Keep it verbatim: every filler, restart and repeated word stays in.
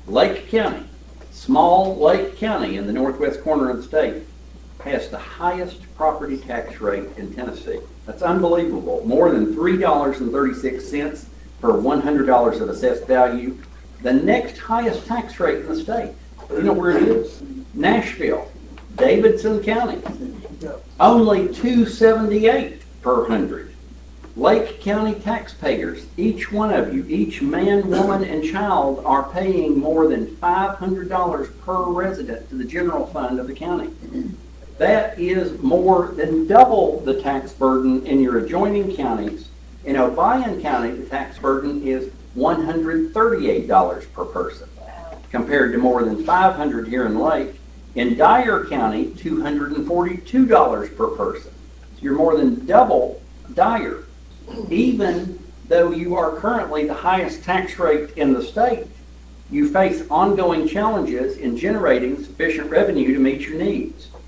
Lake County, small Lake County in the northwest corner of the state, has the highest property tax rate in Tennessee. That's unbelievable. More than three dollars and thirty-six cents per one hundred dollars of assessed value. The next highest tax rate in the state. You know where it is? Nashville, Davidson County. Only two seventy-eight per hundred. Lake County taxpayers, each one of you, each man, woman, and child are paying more than five hundred dollars per resident to the general fund of the county. That is more than double the tax burden in your adjoining counties. In Obion County, the tax burden is one hundred thirty-eight dollars per person, compared to more than five hundred dollars here in Lake. In Dyer County, two hundred forty-two dollars per person. So you're more than double Dyer. Even though you are currently the highest tax rate in the state, you face ongoing challenges in generating sufficient revenue to meet your needs.